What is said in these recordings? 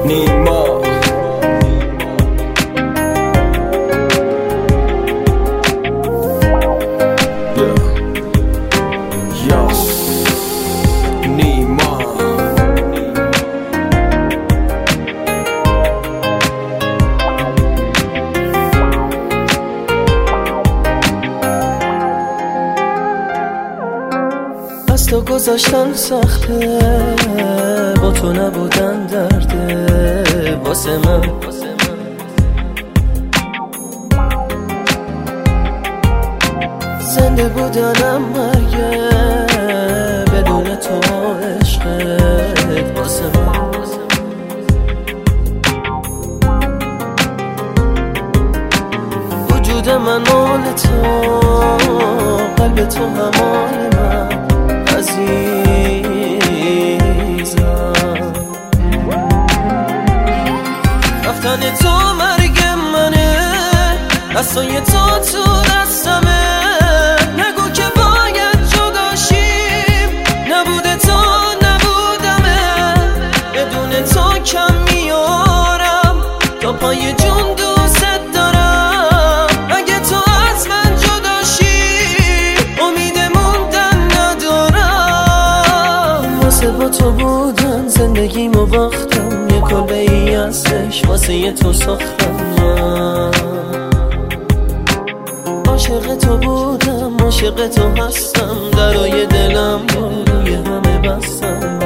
نیما نیما از تو گذاشتن سخته، با تو نبودن درده واسه من. زنده بودنم مرگه بدون تو، عشقت واسه من. وجود من مال تو، قلب تو هم مال من عزیزم. رفتن تو مرگ منه، دستای تو دستمه. نگو که باید جداشیم، نبوده تو نبودمه. بدون تو کم میارم، تا پای جون دوست دارم. اگه تو از من جداشی، امید موندن ندارم. واسه با تو بودن زندگیمو باختم، یه کلبه ای ازش واسه تو ساختم. عاشق تو بودم، عاشق تو هستم، درای دلم روی همه بستم.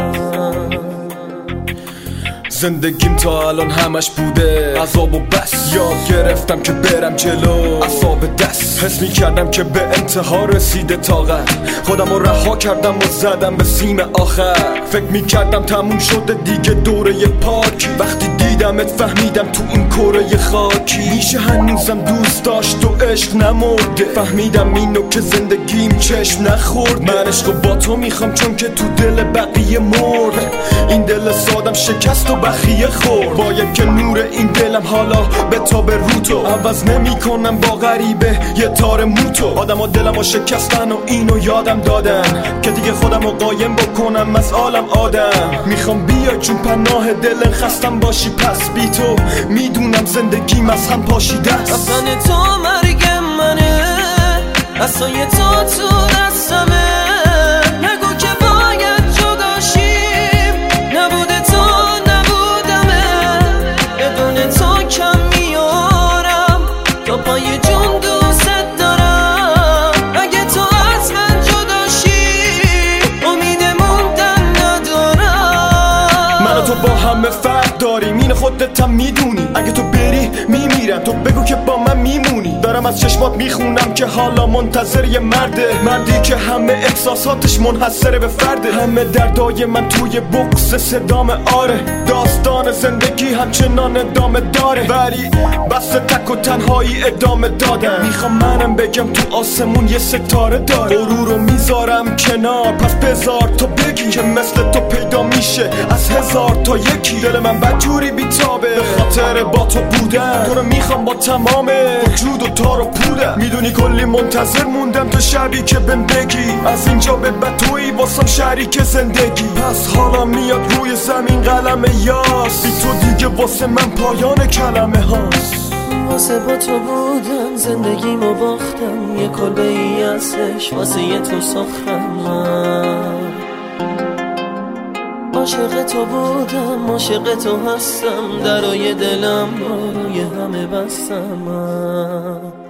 زندگیم تا الان همش بوده عذاب و بس. یاد گرفتم که برم جلو اعصاب دست. حس میکردم که به انتها رسیده طاقت. خودم رو رها کردم و زدم به سیم آخر. فکر میکردم تموم شده دیگه دوره پاکی. وقتی دیدمت فهمیدم تو این کره خاکی میشه هنوزم دوست داشت و عشق نمرده. فهمیدم اینو که زندگیم چشم نخورد. من عشقو با تو میخوام چون که تو دل بقیه مرد. این دل سادم شکست و بخیه خورد. باید که نور این دلم حالا به تا به رو تو. عوض نمی کنم با غریبه یه تار موتو. آدم ها دلم ها شکستن و اینو یادم دادن که دیگه خودم رو قایم بکنم از عالم آدم. میخوام بیای چون پناه دل خستم باشی. پس بی تو میدونم زندگیم از هم پاشیده است. رفتن تو مرگ منه، دستای تو دستمه. نگو که باید جداشیم، نبوده تو نبودمه. بدون تو کم میارم، تا پای جون دوست دارم. اگه تو از من جداشی، امید موندن ندارم. من و تو با همه فرق داریم، این خودت هم میدونی. اگه تو بری میمیرم، تو بگو که با من میمونی. دارم از چشمات میخونم که حالا منتظر یه مرده. مردی که همه احساساتش منحصره به فرده. همه دردای من توی بکس صدام آره. داستان زندگی همچنان ادامه داره، ولی بس تک و تنهایی ادامه دادن. میخوام منم بگم تو آسمون یه ستاره داره. غرور رو میذارم کنار، پس بذار تو بگی که مثل تو پیدا میشه از هزار تا یکی. دل من بدجوری بیتابه به خاطر با تو بودن. تو رو میخوام با تمام وجود و تار و پودم. میدونی کلی منتظر موندم تو شبی که بهم بگی از اینجا به بعد تویی واسم شریک زندگی. پس حالا میاد روی زمین قلم یاس. بی تو دیگه واسه من پایان کلمه هاست. واسه با تو بودن زندگیمو باختم، یه کلبه ای ازش واسه تو ساختم. عاشق تو بودم، عاشق تو هستم، درای دلم روی همه بستم.